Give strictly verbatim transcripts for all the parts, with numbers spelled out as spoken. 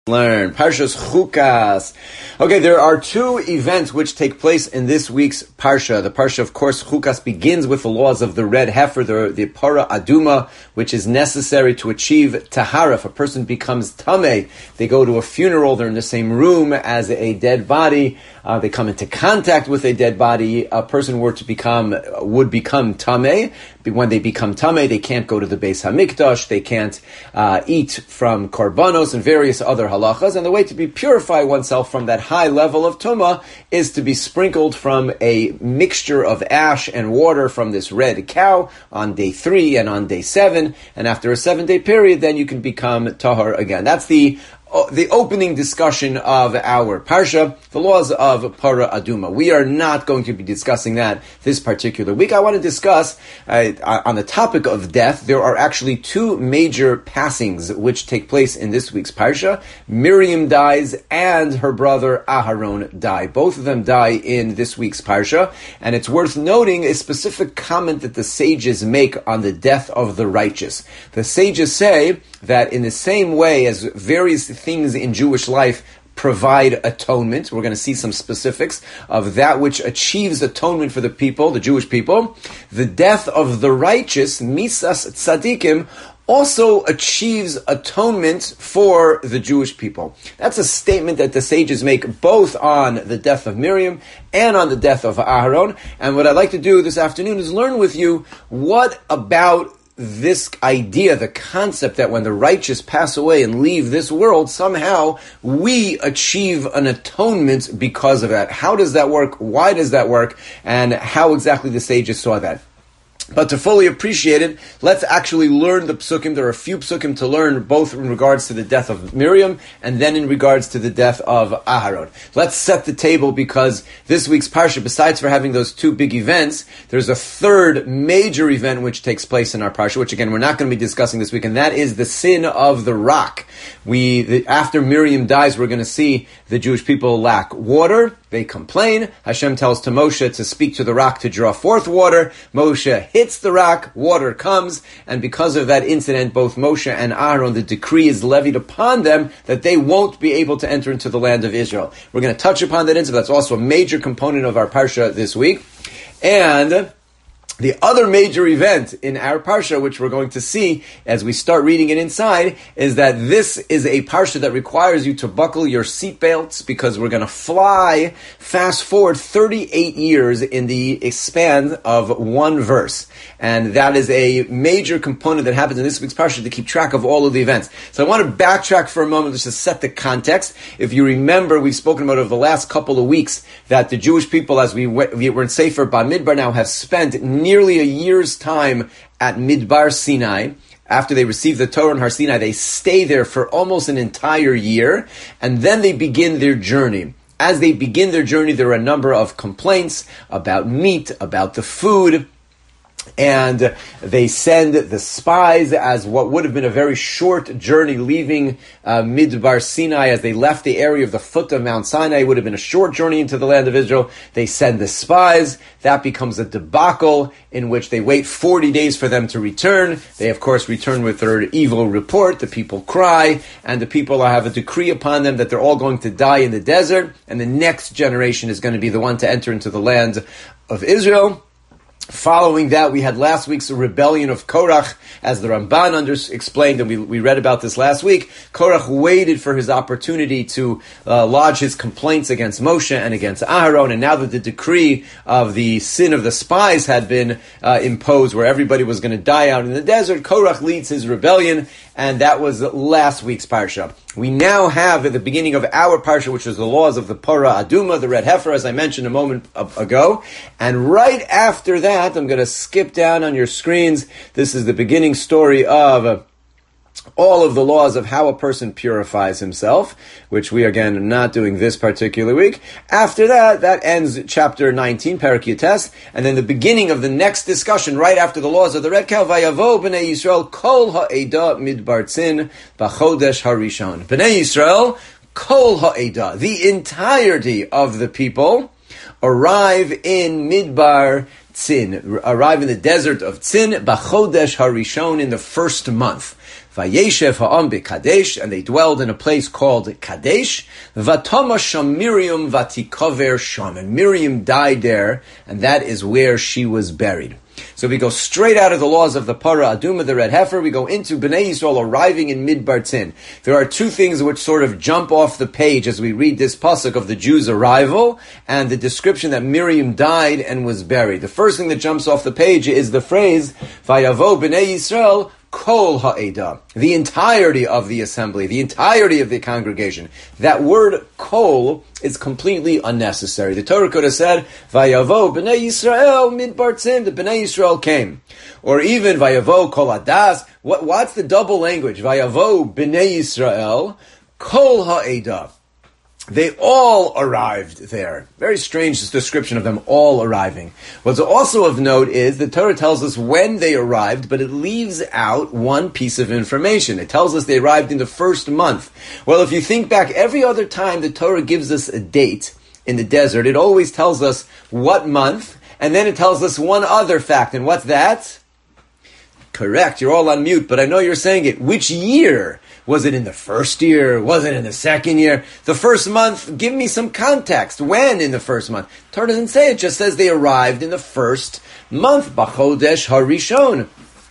Learn Parshas Chukas. Okay, there are two events which take place in this week's Parsha. The Parsha, of course, Chukas, begins with the laws of the red heifer, the, the Para Aduma, which is necessary to achieve Tahara. If a person becomes Tameh, they go to a funeral, they're in the same room as a dead body, uh, they come into contact with a dead body, a person were to become, would become Tameh. When they become Tameh, they can't go to the Beis HaMikdash, they can't uh, eat from Korbanos and various other halachas, and the way to be purify oneself from that high level of Tumah is to be sprinkled from a mixture of ash and water from this red cow on day three and on day seven, and after a seven-day period, then you can become Tahar again. That's the the opening discussion of our Parsha, the laws of Para Aduma. We are not going to be discussing that this particular week. I want to discuss, uh, on the topic of death, there are actually two major passings which take place in this week's Parsha. Miriam dies and her brother Aharon die. Both of them die in this week's Parsha, and it's worth noting a specific comment that the sages make on the death of the righteous. The sages say that in the same way as various things in Jewish life provide atonement, we're going to see some specifics of that which achieves atonement for the people, the Jewish people, the death of the righteous, misas tzadikim, also achieves atonement for the Jewish people. That's a statement that the sages make both on the death of Miriam and on the death of Aharon. And what I'd like to do this afternoon is learn with you what about this idea, the concept that when the righteous pass away and leave this world, somehow we achieve an atonement because of that. How does that work? Why does that work? And how exactly the sages saw that. But to fully appreciate it, let's actually learn the psukim. There are a few psukim to learn, both in regards to the death of Miriam and then in regards to the death of Aharon. Let's set the table, because this week's Parsha, besides for having those two big events, there's a third major event which takes place in our Parsha, which again, we're not going to be discussing this week, and that is the sin of the rock. We, the, after Miriam dies, we're going to see the Jewish people lack water. They complain. Hashem tells to Moshe to speak to the rock to draw forth water. Moshe hits the rock, water comes, and because of that incident, both Moshe and Aaron, the decree is levied upon them that they won't be able to enter into the land of Israel. We're going to touch upon that incident. That's also a major component of our Parsha this week. And the other major event in our Parsha, which we're going to see as we start reading it inside, is that this is a Parsha that requires you to buckle your seatbelts, because we're going to fly fast forward thirty-eight years in the span of one verse. And that is a major component that happens in this week's Parsha to keep track of all of the events. So I want to backtrack for a moment just to set the context. If you remember, we've spoken about over the last couple of weeks that the Jewish people, as we were in Sefer Bamidbar now, have spent nearly a year's time at Midbar Sinai. After they receive the Torah in Har Sinai, they stay there for almost an entire year, and then they begin their journey. As they begin their journey, there are a number of complaints about meat, about the food, and they send the spies as what would have been a very short journey leaving uh, Midbar Sinai. As they left the area of the foot of Mount Sinai, it would have been a short journey into the land of Israel. They send the spies. That becomes a debacle in which they wait forty days for them to return. They, of course, return with their evil report. The people cry, and the people have a decree upon them that they're all going to die in the desert, and the next generation is going to be the one to enter into the land of Israel. Following that, we had last week's rebellion of Korach, as the Ramban under, explained, and we, we read about this last week. Korach waited for his opportunity to uh, lodge his complaints against Moshe and against Aharon, and now that the decree of the sin of the spies had been uh, imposed, where everybody was going to die out in the desert, Korach leads his rebellion, and that was last week's Parsha. We now have at the beginning of our Parsha, which is the laws of the Para Aduma, the red heifer, as I mentioned a moment ago. And right after that, I'm going to skip down on your screens. This is the beginning story of all of the laws of how a person purifies himself, which we, again, are not doing this particular week. After that, that ends chapter nineteen, Perek Yates, and then the beginning of the next discussion, right after the laws of the red cow, Vayavo b'nei Yisrael kol ha'eda midbar tzin b'chodesh harishon. B'nei Yisrael, kol ha'eda, the entirety of the people, arrive in Midbar Tzin, arrive in the desert of Tzin, B'chodesh Harishon, in the first month. Vayeshev ha'am b'Kadesh, and they dwelled in a place called Kadesh. Vatama sham Miriam vatikover sham, and Miriam died there, and that is where she was buried. So we go straight out of the laws of the Para Aduma, the red heifer. We go into Bnei Yisrael arriving in Midbar Tzin. There are two things which sort of jump off the page as we read this pasuk of the Jews' arrival and the description that Miriam died and was buried. The first thing that jumps off the page is the phrase Vayavo Bnei Yisrael Kol ha'eda, the entirety of the assembly, the entirety of the congregation. That word kol is completely unnecessary. The Torah could have said, Vayavo b'nei Yisrael midbar tzin, the b'nei Yisrael came. Or even Vayavo kol hadas. What, what's the double language? Vayavo b'nei Yisrael kol ha'eda. They all arrived there. Very strange description of them all arriving. What's also of note is the Torah tells us when they arrived, but it leaves out one piece of information. It tells us they arrived in the first month. Well, if you think back, every other time the Torah gives us a date in the desert, it always tells us what month, and then it tells us one other fact. And what's that? Correct, you're all on mute, but I know you're saying it. Which year? Was it in the first year? Was it in the second year? The first month, give me some context. When in the first month? Torah doesn't say it, just says they arrived in the first month. B'chodesh harishon.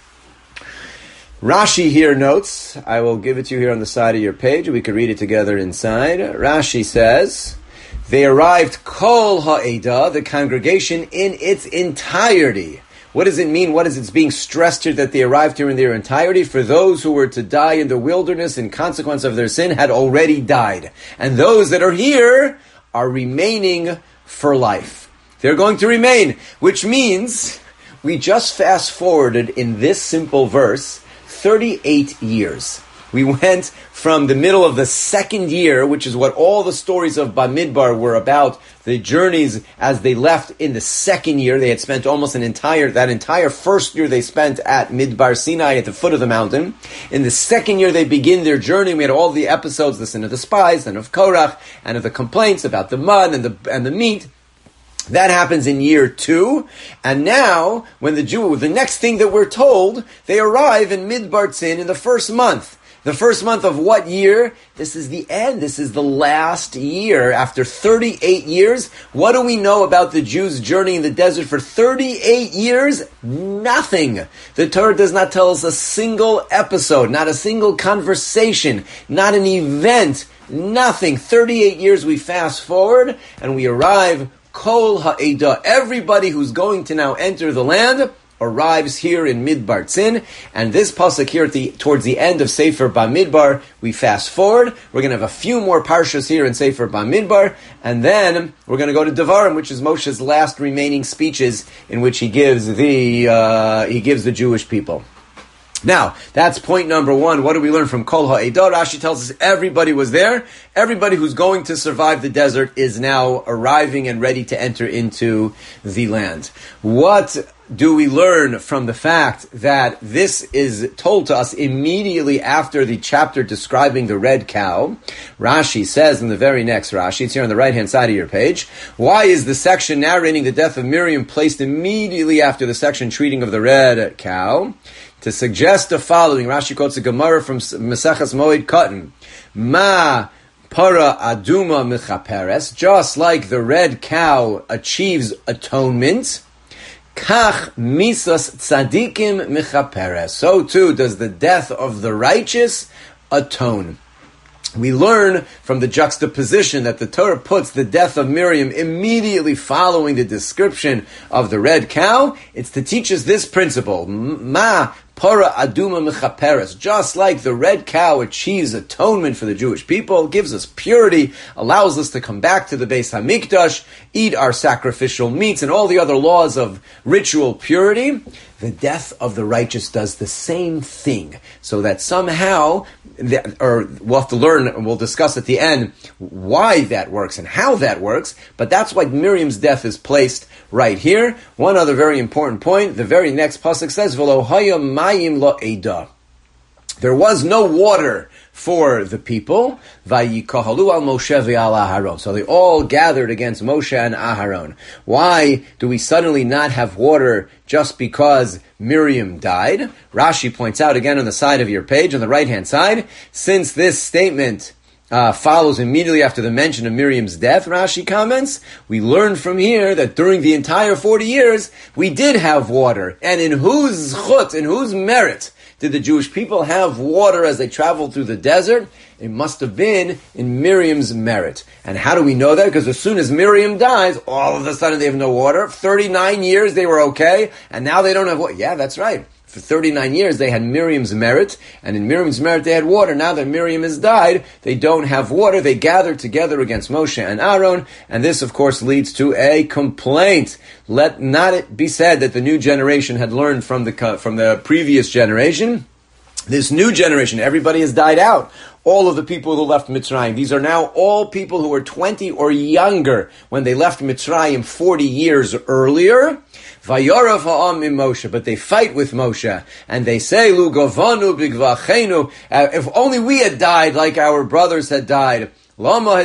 Rashi here notes, I will give it to you here on the side of your page. We could read it together inside. Rashi says, they arrived kol ha'eda, the congregation in its entirety. What does it mean? What is it being stressed here that they arrived here in their entirety? For those who were to die in the wilderness in consequence of their sin had already died. And those that are here are remaining for life. They're going to remain, which means we just fast forwarded in this simple verse thirty-eight years. We went from the middle of the second year, which is what all the stories of Bamidbar were about, the journeys as they left in the second year. They had spent almost an entire, that entire first year they spent at Midbar Sinai at the foot of the mountain. In the second year they begin their journey. We had all the episodes, the sin of the spies, and of Korach, and of the complaints about the mud and the, and the meat. That happens in year two, and now, when the Jew, the next thing that we're told, they arrive in Midbar Tzin in the first month. The first month of what year? This is the end. This is the last year. After thirty-eight years, what do we know about the Jews' journey in the desert for thirty-eight years? Nothing. The Torah does not tell us a single episode, not a single conversation, not an event, nothing. thirty-eight years we fast forward, and we arrive, Kol Ha'eda. Everybody who's going to now enter the land arrives here in Midbar Tzin, and this pasuk here at the, towards the end of Sefer Bamidbar, we fast forward. We're going to have a few more parshas here in Sefer Bamidbar, and then we're going to go to Devarim, which is Moshe's last remaining speeches in which he gives the uh, he gives the Jewish people. Now, that's point number one. What do we learn from Kol Ha'edah? Rashi tells us everybody was there. Everybody who's going to survive the desert is now arriving and ready to enter into the land. What do we learn from the fact that this is told to us immediately after the chapter describing the red cow? Rashi says in the very next Rashi, it's here on the right-hand side of your page, why is the section narrating the death of Miriam placed immediately after the section treating of the red cow? To suggest the following, Rashi quotes a Gemara from Maseches Moed Katan, Ma para aduma mechaperes, just like the red cow achieves atonement, kach misas tzadikim mechaperes, so too does the death of the righteous atone. We learn from the juxtaposition that the Torah puts the death of Miriam immediately following the description of the red cow. It's to teach us this principle. Ma para aduma mechaperes. Just like the red cow achieves atonement for the Jewish people, gives us purity, allows us to come back to the Beis Hamikdash, eat our sacrificial meats, and all the other laws of ritual purity, the death of the righteous does the same thing. So that somehow, or we'll have to learn, and we'll discuss at the end why that works and how that works, but that's why Miriam's death is placed right here. One other very important point, the very next pasuk says, V'lo haya mayim lo eda. There was no water for the people. Vayikohalu al Moshe ve'al Aharon. So they all gathered against Moshe and Aharon. Why do we suddenly not have water just because Miriam died? Rashi points out again on the side of your page, on the right-hand side, since this statement Uh, follows immediately after the mention of Miriam's death, Rashi comments, we learn from here that during the entire forty years, we did have water. And in whose chut, in whose merit, did the Jewish people have water as they traveled through the desert? It must have been in Miriam's merit. And how do we know that? Because as soon as Miriam dies, all of a sudden they have no water. thirty-nine years they were okay, and now they don't have water. Yeah, that's right. For thirty-nine years, they had Miriam's merit, and in Miriam's merit, they had water. Now that Miriam has died, they don't have water. They gathered together against Moshe and Aaron, and this, of course, leads to a complaint. Let not it be said that the new generation had learned from the from the previous generation. This new generation, everybody has died out. All of the people who left Mitzrayim. These are now all people who were twenty or younger when they left Mitzrayim forty years earlier. Vayarav ha'am im Moshe, but they fight with Moshe, and they say, Lu govanu b'gvachenu, if only we had died like our brothers had died. Why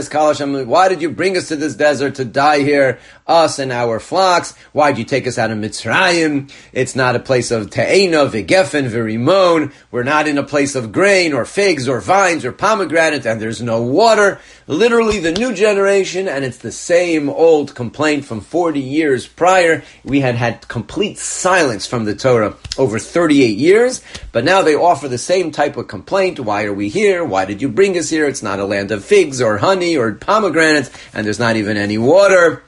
did you bring us to this desert to die here, us and our flocks? Why did you take us out of Mitzrayim? It's not a place of te'ena, v'gefen, v'rimon. We're not in a place of grain, or figs, or vines, or pomegranate, and there's no water. Literally the new generation, and it's the same old complaint from forty years prior. We had had complete silence from the Torah over thirty-eight years, but now they offer the same type of complaint. Why are we here? Why did you bring us here? It's not a land of figs or honey or pomegranates, and there's not even any water.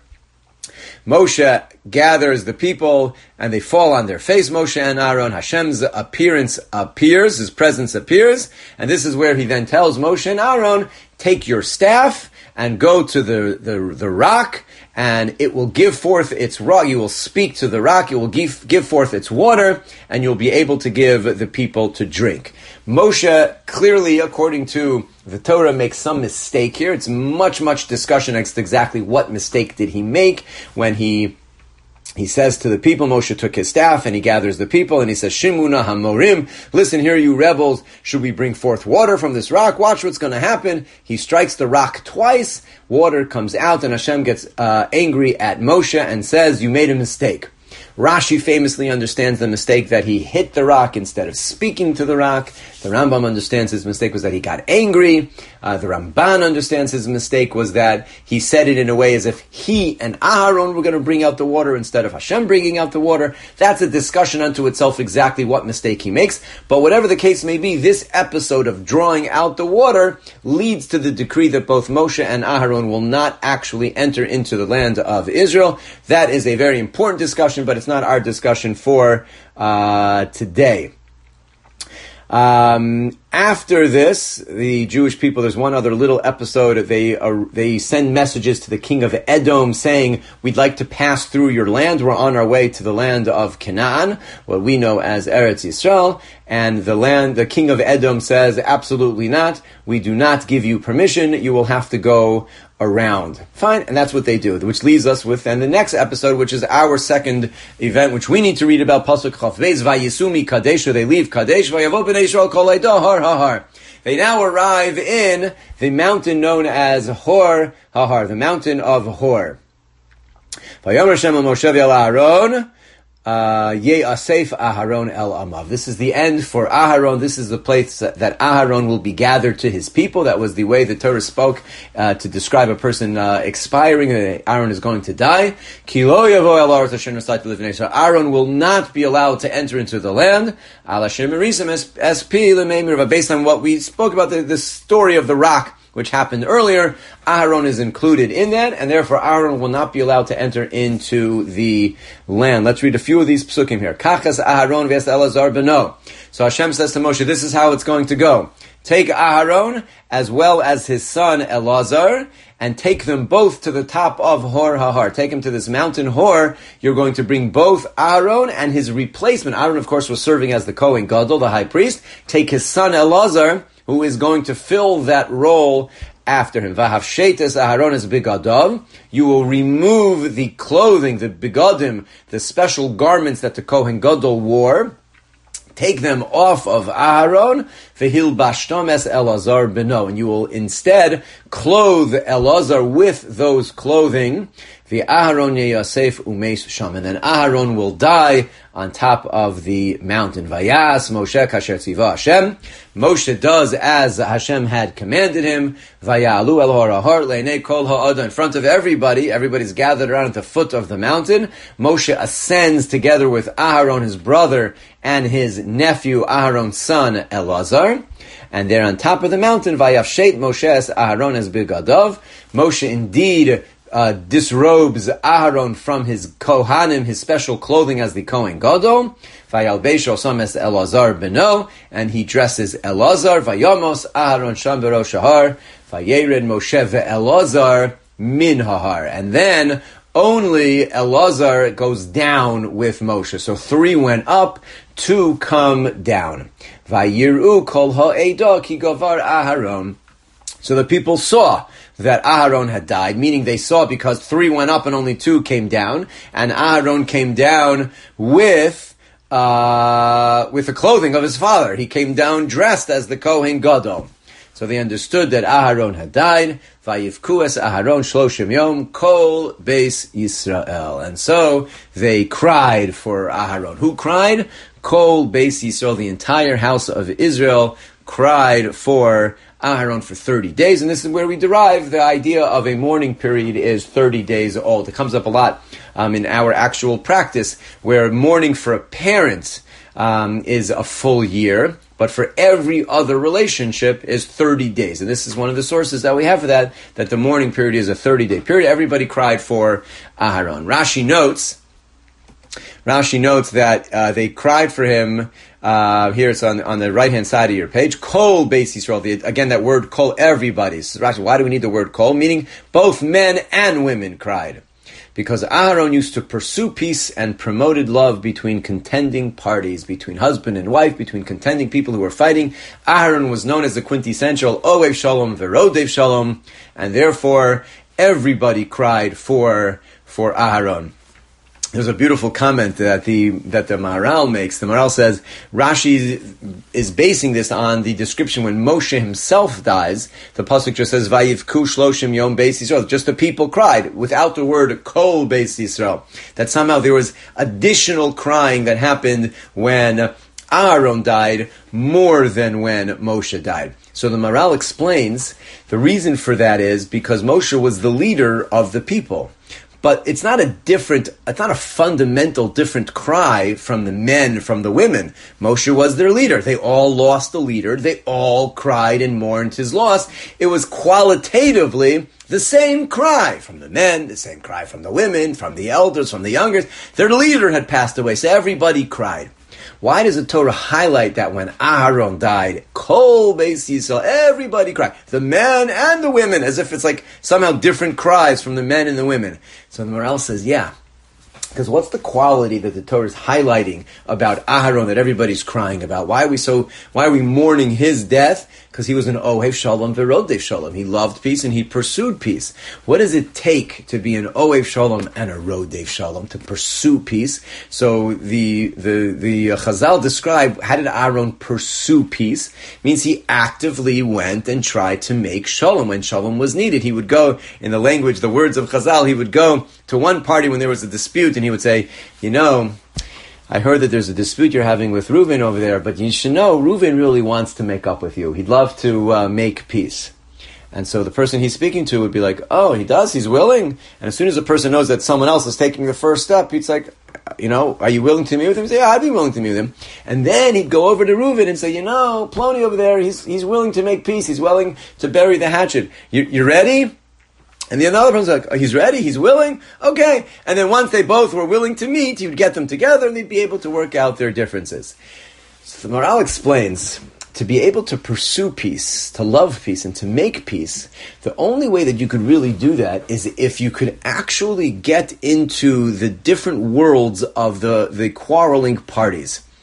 Moshe gathers the people, and they fall on their face, Moshe and Aaron. Hashem's appearance appears, his presence appears, and this is where he then tells Moshe and Aaron, take your staff and go to the, the, the rock, and it will give forth its rock. You will speak to the rock, it will give, give forth its water, and you'll be able to give the people to drink. Moshe, clearly, according to the Torah, makes some mistake here. It's much, much discussion as to exactly what mistake did he make when he He says to the people, Moshe took his staff and he gathers the people and he says, Shimuna Hamorim, listen here, you rebels, should we bring forth water from this rock? Watch what's going to happen. He strikes the rock twice, water comes out, and Hashem gets uh, angry at Moshe and says, you made a mistake. Rashi famously understands the mistake that he hit the rock instead of speaking to the rock. The Rambam understands his mistake was that he got angry. Uh, the Ramban understands his mistake was that he said it in a way as if he and Aharon were going to bring out the water instead of Hashem bringing out the water. That's a discussion unto itself exactly what mistake he makes. But whatever the case may be, this episode of drawing out the water leads to the decree that both Moshe and Aharon will not actually enter into the land of Israel. That is a very important discussion, but it's not our discussion for uh, today. Um, after this, the Jewish people, there's one other little episode. They uh, they send messages to the king of Edom saying, we'd like to pass through your land. We're on our way to the land of Canaan, what we know as Eretz Yisrael. And the land, the king of Edom says, absolutely not. We do not give you permission. You will have to go around. Fine, and that's what they do, which leaves us with then the next episode, which is our second event, which we need to read about. Pasuk Chaf Beis, Vayisumi Kadesha, they leave Kadesh, Vayavo Bnei Yisrael Kol Eidah Har Hahar. They now arrive in the mountain known as Hor Hahar, the mountain of Hor. Vayomer Hashem el Moshe ve'el Aaron, Ye'asef Aharon el Amav. This is the end for Aharon. This is the place that Aharon will be gathered to his people. That was the way the Torah spoke uh, to describe a person uh, expiring. Uh, Aaron is going to die. Ki lo yavo el haaretz asher nasati lifnei Yisrael. Aaron will not be allowed to enter into the land. Al asher merisem es pi lemeimir. Based on what we spoke about, the, the story of the rock, which happened earlier, Aharon is included in that, and therefore Aharon will not be allowed to enter into the land. Let's read a few of these psukim here. Kachas Aharon v'es Elazar beno. So Hashem says to Moshe, this is how it's going to go. Take Aharon as well as his son Elazar, and take them both to the top of Hor Hahar. Take him to this mountain Hor. You're going to bring both Aharon and his replacement. Aharon, of course, was serving as the Kohen Gadol, the high priest. Take his son Elazar, who is going to fill that role after him. V'havshetes Aharones bigadov. You will remove the clothing, the bigadim, the special garments that the Kohen Gadol wore. take them off of Aharon, v'hil bashtom es Elazar beno, and you will instead clothe Elazar with those clothing, the Aharon yeyasef umeis sham, and then Aharon will die on top of the mountain. Vayas Moshe kasher tziva Hashem. Moshe does as Hashem had commanded him. Vayalu el harahar leinei kol ha'ada, in front of everybody. Everybody's gathered around at the foot of the mountain. Moshe ascends together with Aharon, his brother, and his nephew, Aharon's son, Elazar. And there on top of the mountain, Vayafshet Moshe es Aharon es bigadav. Moshe indeed Uh, disrobes Aharon from his Kohanim, his special clothing as the Kohen Gadol. Vayalbeisho sames Elazar beno, and he dresses Elazar. Vayamos Aharon sham berosh hahar. Vayered Moshe ve'Elazar min hahar. And then only Elazar goes down with Moshe. So three went up, two come down. Vayiru kol ha'edah ki gavar Aharon. So the people saw that Aharon had died, meaning they saw because three went up and only two came down, and Aharon came down with uh, with the clothing of his father. He came down dressed as the Kohen Gadol. So they understood that Aharon had died. Vayivku es Aharon shloshim yom kol beis Yisrael. And so they cried for Aharon. Who cried? Kol beis Yisrael. The entire house of Israel cried for Aharon for thirty days, and this is where we derive the idea of a mourning period is thirty days old. It comes up a lot um, in our actual practice, where mourning for a parent um, is a full year, but for every other relationship is thirty days. And this is one of the sources that we have for that, that the mourning period is a thirty-day period. Everybody cried for Aharon. Rashi notes, Rashi notes that uh, they cried for him. Uh, here it's on on the right hand side of your page. Kol Beis Yisrael. The, again, that word kol. Everybody. So Rashi, why do we need the word kol? Meaning both men and women cried, because Aharon used to pursue peace and promoted love between contending parties, between husband and wife, between contending people who were fighting. Aharon was known as the quintessential Ohev Shalom Verodev Shalom, and therefore everybody cried for for Aharon. There's a beautiful comment that the that the Maharal makes. The Maharal says Rashi is basing this on the description when Moshe himself dies. The pasuk just says Vayivku shloshim yom beis Yisrael. Just the people cried without the word kol beis Yisrael. That somehow there was additional crying that happened when Aharon died more than when Moshe died. So the Maharal explains the reason for that is because Moshe was the leader of the people. But it's not a different, it's not a fundamental different cry from the men, from the women. Moshe was their leader. They all lost a leader. They all cried and mourned his loss. It was qualitatively the same cry from the men, the same cry from the women, from the elders, from the youngers. Their leader had passed away, so everybody cried. Why does the Torah highlight that when Aharon died, Kol Beis Yisrael, everybody cried, the men and the women, as if it's like somehow different cries from the men and the women? So the Maharal says, yeah, because what's the quality that the Torah is highlighting about Aharon that everybody's crying about? Why are we so? Why are we mourning his death? Because he was an Ohev Shalom Verodev Shalom. He loved peace and he pursued peace. What does it take to be an Ohev Shalom and a Rodev Shalom, to pursue peace? So the the the uh, Chazal describe, how did Aharon pursue peace? It means he actively went and tried to make Shalom when Shalom was needed. He would go, in the language, the words of Chazal, he would go to one party when there was a dispute and he would say, you know, I heard that there's a dispute you're having with Reuven over there, but you should know Reuven really wants to make up with you. He'd love to uh, make peace. And so the person he's speaking to would be like, oh, he does? He's willing? And as soon as a person knows that someone else is taking the first step, he's like, you know, are you willing to meet with him? He'd say, yeah, I'd be willing to meet with him. And then he'd go over to Reuven and say, you know, Plony over there, he's he's willing to make peace. He's willing to bury the hatchet. You, you ready? And the other person's like, oh, he's ready, he's willing, okay. And then once they both were willing to meet, you'd get them together and they'd be able to work out their differences. So the Maharal explains, to be able to pursue peace, to love peace, and to make peace, the only way that you could really do that is if you could actually get into the different worlds of the, the quarreling parties.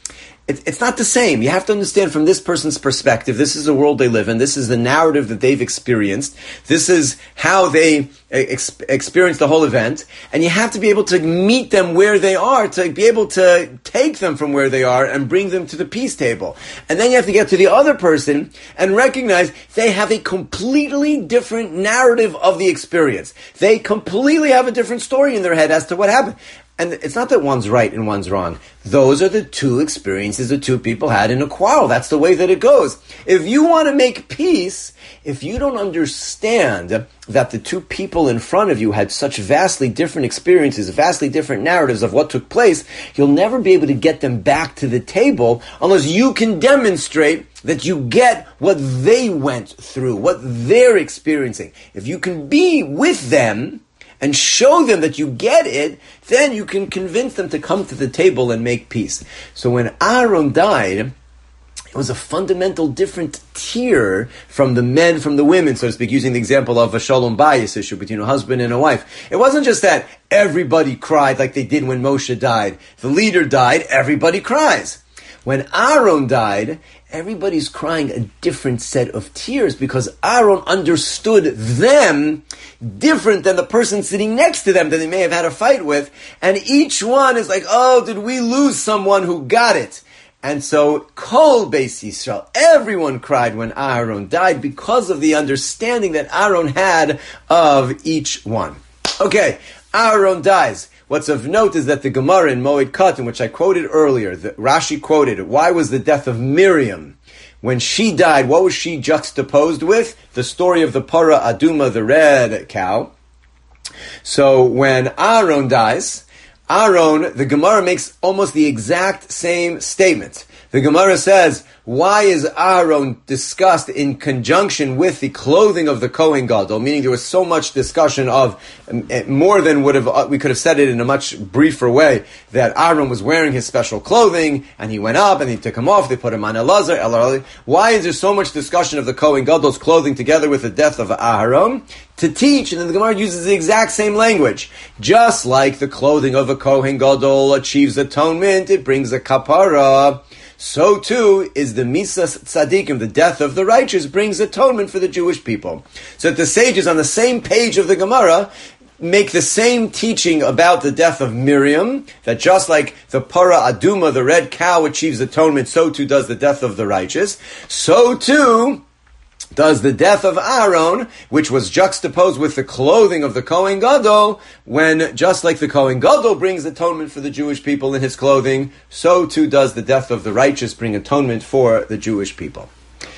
it, it's not the same. You have to understand from this person's perspective, this is the world they live in, this is the narrative that they've experienced, this is how they ex- experience the whole event, and you have to be able to meet them where they are, to be able to take them from where they are and bring them to the peace table. And then you have to get to the other person and recognize they have a completely different narrative of the experience. They completely have a different story in their head as to what happened. And it's not that one's right and one's wrong. Those are the two experiences the two people had in a quarrel. That's the way that it goes. If you want to make peace, if you don't understand that the two people in front of you had such vastly different experiences, vastly different narratives of what took place, you'll never be able to get them back to the table unless you can demonstrate that you get what they went through, what they're experiencing. If you can be with them and show them that you get it, then you can convince them to come to the table and make peace. So when Aaron died, it was a fundamental different tier from the men, from the women, so to speak, using the example of a shalom bayis issue between a husband and a wife. It wasn't just that everybody cried like they did when Moshe died. The leader died, everybody cries. When Aaron died, everybody's crying a different set of tears because Aaron understood them different than the person sitting next to them that they may have had a fight with. And each one is like, oh, did we lose someone who got it? And so, Kol Beis Yisrael, everyone cried when Aaron died because of the understanding that Aaron had of each one. Okay, Aaron dies. What's of note is that the Gemara in Moed Katan, which I quoted earlier, that Rashi quoted, why was the death of Miriam, when she died, what was she juxtaposed with? The story of the Para Aduma, the red cow. So when Aaron dies, Aaron, the Gemara makes almost the exact same statement. The Gemara says, why is Aaron discussed in conjunction with the clothing of the Kohen Gadol? Meaning there was so much discussion of, more than would have, we could have said it in a much briefer way, that Aaron was wearing his special clothing, and he went up, and they took him off, they put him on Elazar, Elazar. Why is there so much discussion of the Kohen Gadol's clothing together with the death of Aaron? To teach, and then the Gemara uses the exact same language. Just like the clothing of a Kohen Gadol achieves atonement, it brings a kapara, so too is the Misas Tzadikim, the death of the righteous, brings atonement for the Jewish people. So that the sages on the same page of the Gemara make the same teaching about the death of Miriam, that just like the Para Aduma, the red cow, achieves atonement, so too does the death of the righteous. So too does the death of Aaron, which was juxtaposed with the clothing of the Kohen Gadol, when just like the Kohen Gadol brings atonement for the Jewish people in his clothing, so too does the death of the righteous bring atonement for the Jewish people.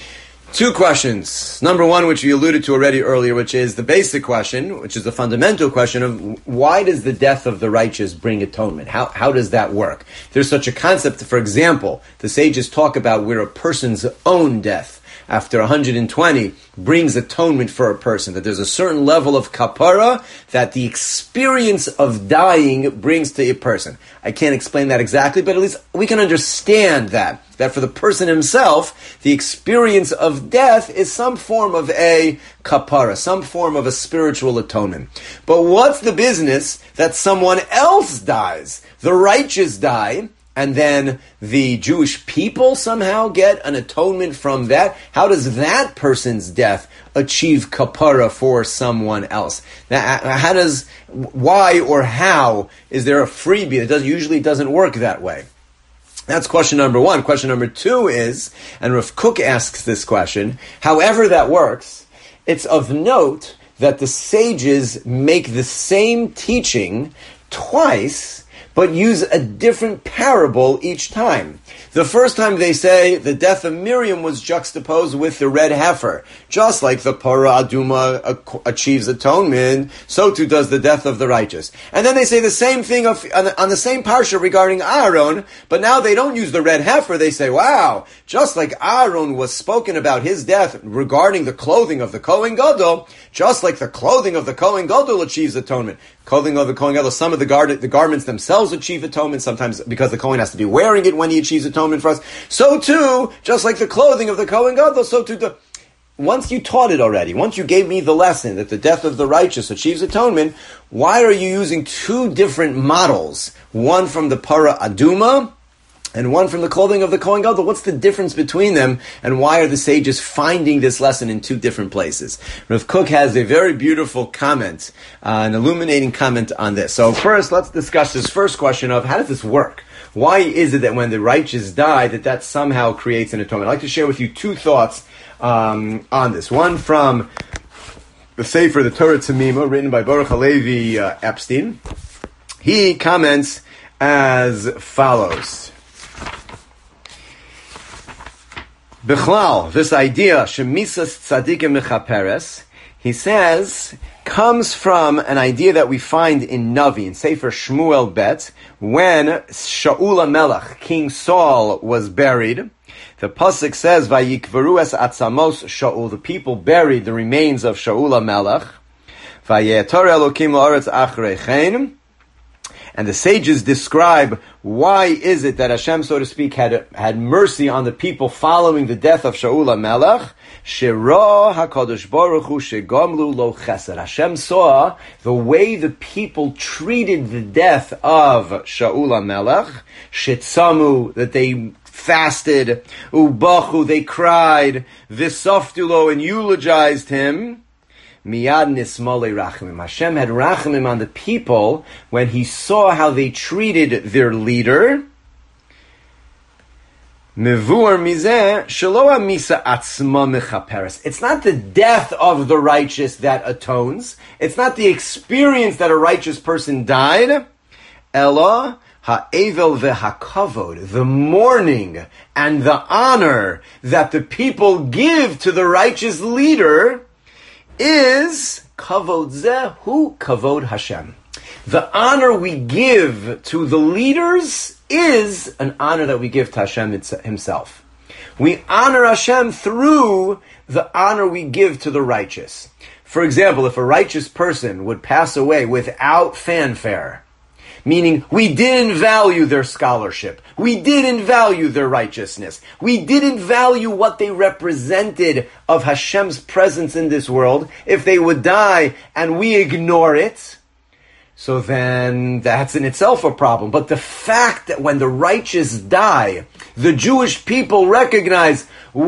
Two questions. Number one, which we alluded to already earlier, which is the basic question, which is the fundamental question of why does the death of the righteous bring atonement? How, how does that work? There's such a concept, for example, the sages talk about where a person's own death after one hundred twenty brings atonement for a person, that there's a certain level of kapara that the experience of dying brings to a person. I can't explain that exactly, but at least we can understand that, that for the person himself, the experience of death is some form of a kapara, some form of a spiritual atonement. But what's the business that someone else dies? The righteous die, and then the Jewish people somehow get an atonement from that. How does that person's death achieve kapara for someone else? Now, how does, why or how is there a freebie? It does, usually doesn't work that way. That's question number one. Question number two is, and Rav Kook asks this question, however that works, it's of note that the sages make the same teaching twice, but use a different parable each time. The first time they say the death of Miriam was juxtaposed with the red heifer. Just like the Para Aduma achieves atonement, so too does the death of the righteous. And then they say the same thing of, on, on the same parsha regarding Aaron, but now they don't use the red heifer. They say, wow, just like Aaron was spoken about his death regarding the clothing of the Kohen Gadol, just like the clothing of the Kohen Gadol achieves atonement. Clothing of the Kohen Gadol, some of the, gar- the garments themselves achieve atonement, sometimes because the Kohen has to be wearing it when he achieves atonement for us. So too, just like the clothing of the Kohen Gadol, so too, the, once you taught it already, once you gave me the lesson that the death of the righteous achieves atonement, why are you using two different models? One from the Para Aduma, and one from the clothing of the Kohen Gadol. What's the difference between them, and why are the sages finding this lesson in two different places? Rav Kook has a very beautiful comment, uh, an illuminating comment on this. So first, let's discuss this first question of how does this work? Why is it that when the righteous die, that that somehow creates an atonement? I'd like to share with you two thoughts um, on this. One from the Sefer, the Torah Tzemima, written by Baruch Halevi uh, Epstein. He comments as follows. Bichlal, this idea, shemisas tzadikim mechaperes, he says, comes from an idea that we find in Navi, in Sefer Shmuel Bet, when Shaul HaMelech, King Saul, was buried. The pasuk says, "Vayikveru es atzamos Shaul." The people buried the remains of Shaul HaMelech. Vayetor Elokim la'aretz achrei chen. And the sages describe why is it that Hashem, so to speak, had had mercy on the people following the death of Shaul HaMelech. Shira HaKadosh Baruch Hu shegamlu lo chesed. Hashem saw the way the people treated the death of Shaul HaMelech. Shetzamu, that they fasted. Ubachu, they cried. Visaftulo, and eulogized him. Miyad nismale rachamim. Hashem had rachamim on the people when he saw how they treated their leader. Mevur mizeh shelo misa atzma mechaperes. It's not the death of the righteous that atones. It's not the experience that a righteous person died. Ella ha'evel v'hakavod, the mourning and the honor that the people give to the righteous leader is kavod zeh hu kavod Hashem. The honor we give to the leaders is an honor that we give to Hashem himself. We honor Hashem through the honor we give to the righteous. For example, if a righteous person would pass away without fanfare, meaning we didn't value their scholarship, we didn't value their righteousness, we didn't value what they represented of Hashem's presence in this world, if they would die and we ignore it, so then that's in itself a problem. But the fact that when the righteous die, the Jewish people recognize,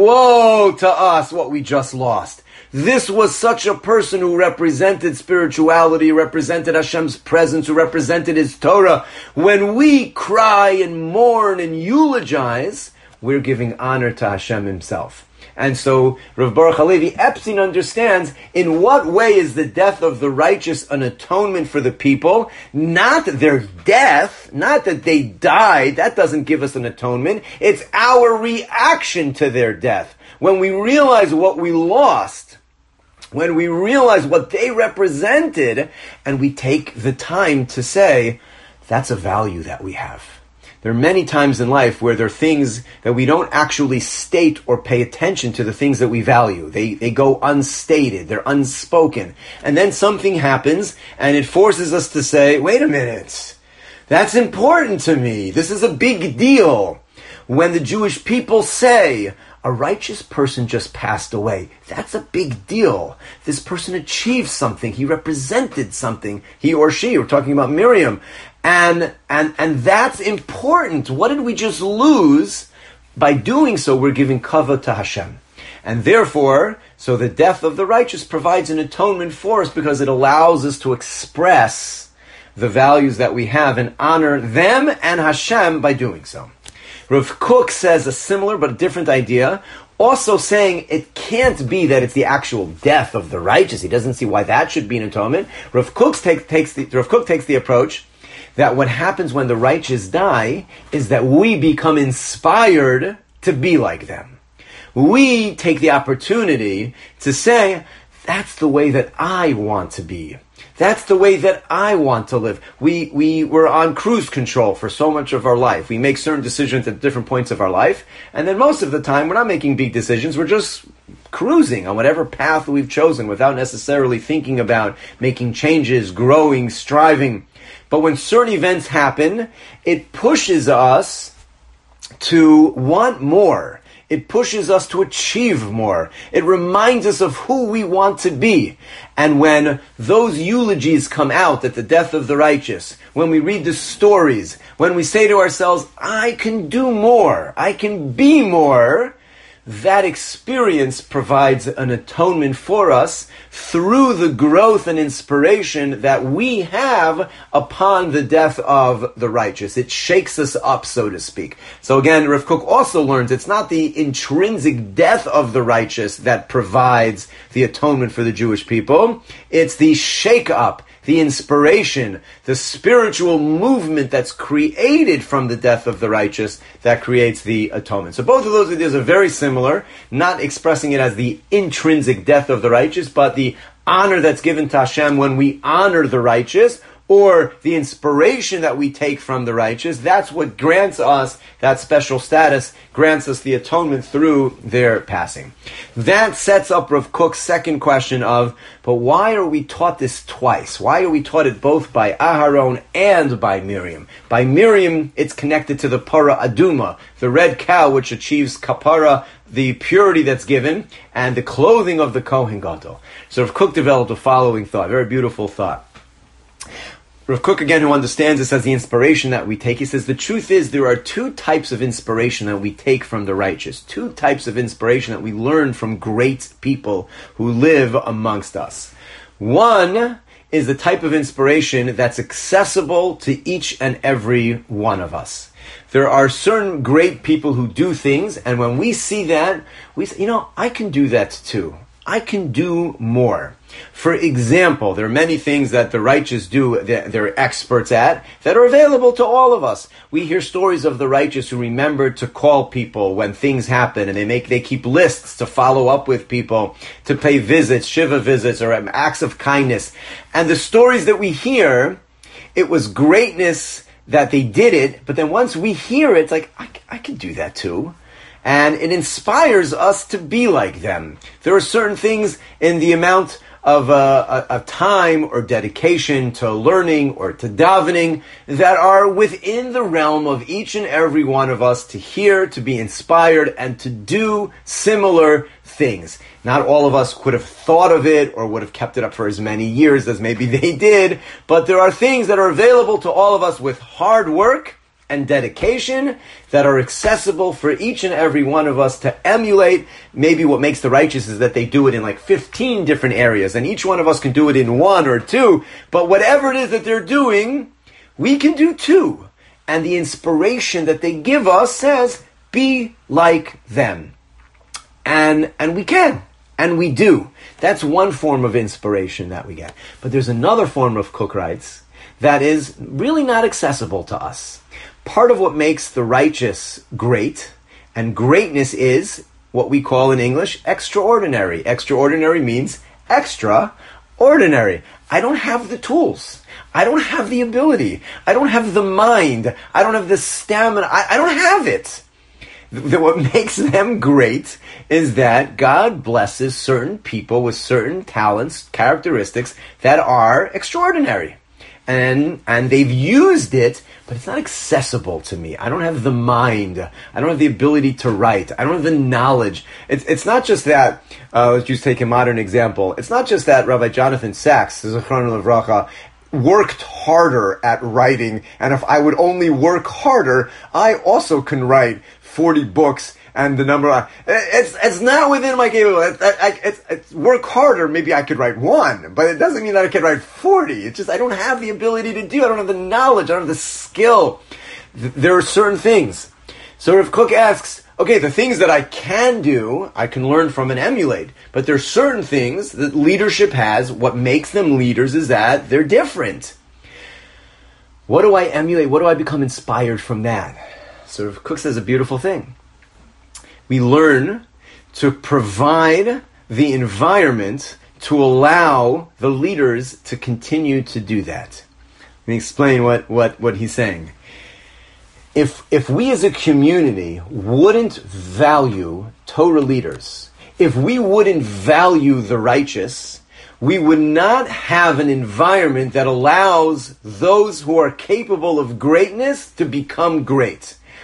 woe to us what we just lost. This was such a person who represented spirituality, represented Hashem's presence, who represented His Torah. When we cry and mourn and eulogize, we're giving honor to Hashem Himself. And so Rav Baruch Halevi Epstein understands in what way is the death of the righteous an atonement for the people. Not their death, not that they died, that doesn't give us an atonement. It's our reaction to their death. When we realize what we lost, when we realize what they represented, and we take the time to say, that's a value that we have. There are many times in life where there are things that we don't actually state or pay attention to the things that we value. They they go unstated, they're unspoken. And then something happens and it forces us to say, wait a minute, that's important to me. This is a big deal. When the Jewish people say, a righteous person just passed away, that's a big deal. This person achieved something. He represented something. He or she, we're talking about Miriam. And, and, and that's important. What did we just lose? By doing so, we're giving kavod to Hashem. And therefore, so the death of the righteous provides an atonement for us because it allows us to express the values that we have and honor them and Hashem by doing so. Rav Kook says a similar but different idea, also saying it can't be that it's the actual death of the righteous. He doesn't see why that should be an atonement. Rav Kook take, takes the, Rav Kook takes the approach that what happens when the righteous die is that we become inspired to be like them. We take the opportunity to say, that's the way that I want to be. That's the way that I want to live. We, we were on cruise control for so much of our life. We make certain decisions at different points of our life, and then most of the time we're not making big decisions. We're just cruising on whatever path we've chosen without necessarily thinking about making changes, growing, striving. But when certain events happen, it pushes us to want more. It pushes us to achieve more. It reminds us of who we want to be. And when those eulogies come out at the death of the righteous, when we read the stories, when we say to ourselves, I can do more, I can be more, that experience provides an atonement for us through the growth and inspiration that we have upon the death of the righteous. It shakes us up, so to speak. So again, Rav Kook also learns it's not the intrinsic death of the righteous that provides the atonement for the Jewish people. It's the shake-up, the inspiration, the spiritual movement that's created from the death of the righteous that creates the atonement. So both of those ideas are very similar, not expressing it as the intrinsic death of the righteous, but the honor that's given to Hashem when we honor the righteous, or the inspiration that we take from the righteous. That's what grants us that special status, grants us the atonement through their passing. That sets up Rav Kook's second question of, but why are we taught this twice? Why are we taught it both by Aharon and by Miriam? By Miriam, it's connected to the Para Aduma, the red cow which achieves kapara, the purity that's given, and the clothing of the Kohen Gadol. So Rav Kook developed the following thought, very beautiful thought. Rav Kook, again, who understands this as the inspiration that we take, he says the truth is there are two types of inspiration that we take from the righteous, two types of inspiration that we learn from great people who live amongst us. One is the type of inspiration that's accessible to each and every one of us. There are certain great people who do things, and when we see that, we say, you know, I can do that too. I can do more. For example, there are many things that the righteous do, that they're experts at, that are available to all of us. We hear stories of the righteous who remember to call people when things happen, and they make they keep lists to follow up with people, to pay visits, shiva visits, or acts of kindness. And the stories that we hear, it was greatness that they did it, but then once we hear it, it's like, I, I can do that too. And it inspires us to be like them. There are certain things in the amount of uh, a, a time or dedication to learning or to davening that are within the realm of each and every one of us to hear, to be inspired, and to do similar things. Not all of us could have thought of it or would have kept it up for as many years as maybe they did, but there are things that are available to all of us with hard work and dedication that are accessible for each and every one of us to emulate. Maybe what makes the righteous is that they do it in like fifteen different areas, and each one of us can do it in one or two, but whatever it is that they're doing, we can do too. And the inspiration that they give us says, be like them. And, and we can. And we do. That's one form of inspiration that we get. But there's another form of Kook writes that is really not accessible to us. Part of what makes the righteous great, and greatness is what we call in English extraordinary. Extraordinary means extraordinary. I don't have the tools. I don't have the ability. I don't have the mind. I don't have the stamina. I, I don't have it. The, what makes them great is that God blesses certain people with certain talents, characteristics that are extraordinary. And and they've used it, but it's not accessible to me. I don't have the mind. I don't have the ability to write. I don't have the knowledge. It's it's not just that, uh, let's just take a modern example. It's not just that Rabbi Jonathan Sachs, Zichrono Livracha, worked harder at writing, and if I would only work harder, I also can write forty books. And the number, it's it's not within my capability. It's, it's, it's work harder. Maybe I could write one, but it doesn't mean that I could write forty. It's just I don't have the ability to do. I don't have the knowledge. I don't have the skill. There are certain things. So if Kook asks, okay, the things that I can do, I can learn from and emulate. But there are certain things that leadership has. What makes them leaders is that they're different. What do I emulate? What do I become inspired from that? So if Kook says a beautiful thing. We learn to provide the environment to allow the leaders to continue to do that. Let me explain what, what, what he's saying. If, if we as a community wouldn't value Torah leaders, if we wouldn't value the righteous, we would not have an environment that allows those who are capable of greatness to become great.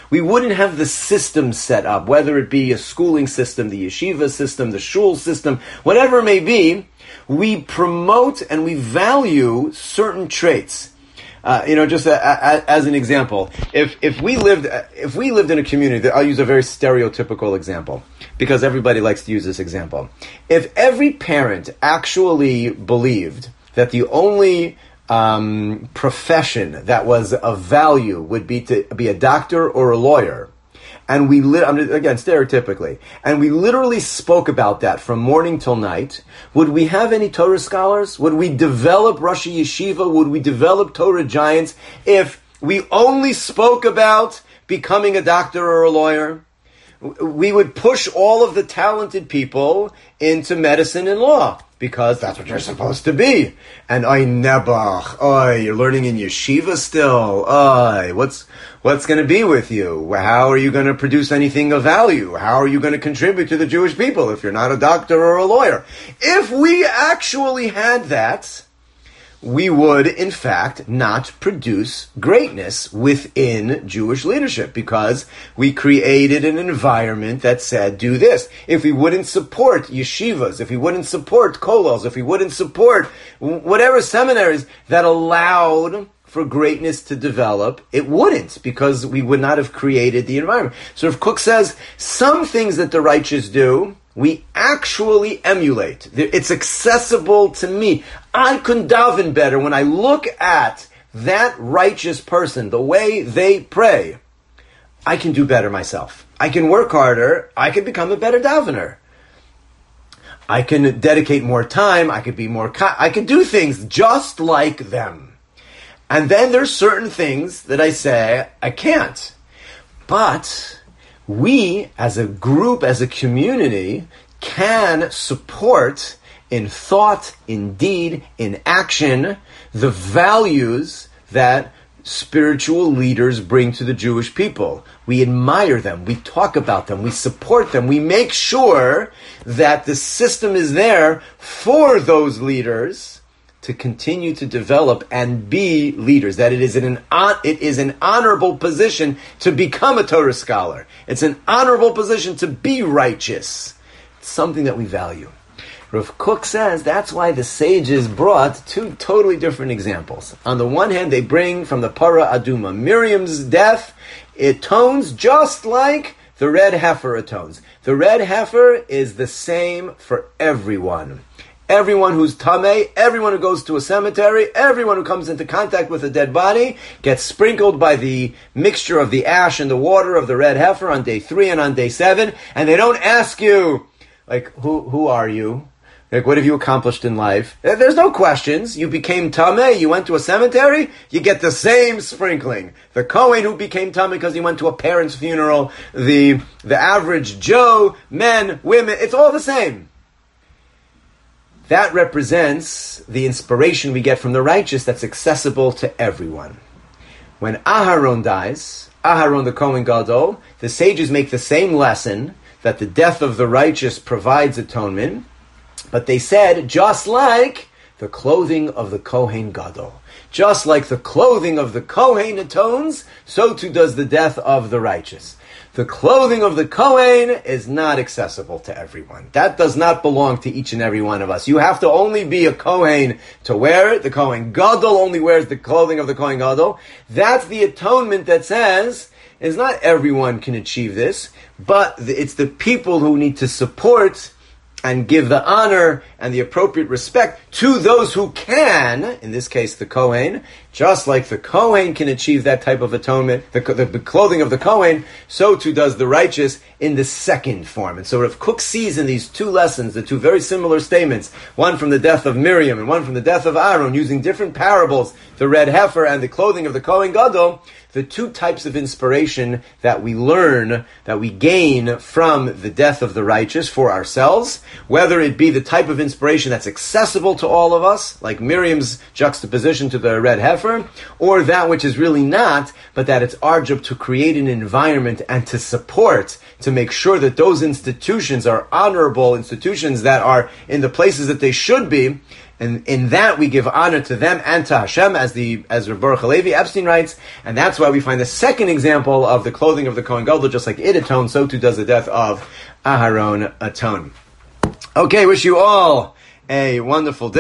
we wouldn't have the system set up, whether it be a schooling system, the yeshiva system, the shul system, whatever it may be. We promote and we value certain traits. Uh, you know, just a, a, as an example, if if we lived if we lived in a community, I'll use a very stereotypical example because everybody likes to use this example. If every parent actually believed that the only um, profession that was of value would be to be a doctor or a lawyer, and we li- again stereotypically, and we literally spoke about that from morning till night, would we have any Torah scholars? Would we develop Rosh Yeshiva? Would we develop Torah giants if we only spoke about becoming a doctor or a lawyer? We would push all of the talented people into medicine and law because that's what you're supposed to be. And oy nebach, oy, you're learning in yeshiva still. Oy, what's what's going to be with you? How are you going to produce anything of value? How are you going to contribute to the Jewish people if you're not a doctor or a lawyer? If we actually had that, we would, in fact, not produce greatness within Jewish leadership because we created an environment that said, do this. If we wouldn't support yeshivas, if we wouldn't support kollels, if we wouldn't support whatever seminaries that allowed for greatness to develop, it wouldn't, because we would not have created the environment. So if Kook says, some things that the righteous do, we actually emulate. It's accessible to me. I can daven better when I look at that righteous person, the way they pray. I can do better myself. I can work harder. I can become a better davener. I can dedicate more time. I could be more, I can do things just like them. And then there's certain things that I say I can't. But we, as a group, as a community, can support in thought, in deed, in action, the values that spiritual leaders bring to the Jewish people. We admire them, we talk about them, we support them, we make sure that the system is there for those leaders to continue to develop and be leaders, that it is an it is an honorable position to become a Torah scholar. It's an honorable position to be righteous. It's something that we value. Rav Kook says that's why the sages brought two totally different examples. On the one hand, they bring from the Para Aduma. Miriam's death atones just like the red heifer atones. The red heifer is the same for everyone. Everyone who's tameh, everyone who goes to a cemetery, everyone who comes into contact with a dead body gets sprinkled by the mixture of the ash and the water of the red heifer on day three and on day seven, and they don't ask you, like, who who are you? Like, what have you accomplished in life? There's no questions. You became tameh, you went to a cemetery, you get the same sprinkling. The Kohen who became tameh because he went to a parent's funeral, the the average Joe, men, women, it's all the same. That represents the inspiration we get from the righteous that's accessible to everyone. When Aharon dies, Aharon the Kohen Gadol, the sages make the same lesson that the death of the righteous provides atonement, but they said, just like the clothing of the Kohen Gadol. Just like the clothing of the Kohen atones, so too does the death of the righteous. The clothing of the Kohen is not accessible to everyone. That does not belong to each and every one of us. You have to only be a Kohen to wear it. The Kohen Gadol only wears the clothing of the Kohen Gadol. That's the atonement that says, is not everyone can achieve this, but it's the people who need to support and give the honor and the appropriate respect to those who can, in this case the Kohen, just like the Kohen can achieve that type of atonement, the, the, the clothing of the Kohen, so too does the righteous in the second form. And so Rav Kook sees in these two lessons, the two very similar statements, one from the death of Miriam and one from the death of Aaron, using different parables, the red heifer and the clothing of the Kohen Gadol, the two types of inspiration that we learn, that we gain from the death of the righteous for ourselves, whether it be the type of inspiration that's accessible to all of us, like Miriam's juxtaposition to the red heifer, or that which is really not, but that it's our job to create an environment and to support, to make sure that those institutions are honorable institutions that are in the places that they should be, And in that, we give honor to them and to Hashem, as the as Reb Baruch Halevi Epstein writes. And that's why we find the second example of the clothing of the Kohen Gadol, just like it atoned, so too does the death of Aharon atone. Okay, wish you all a wonderful day.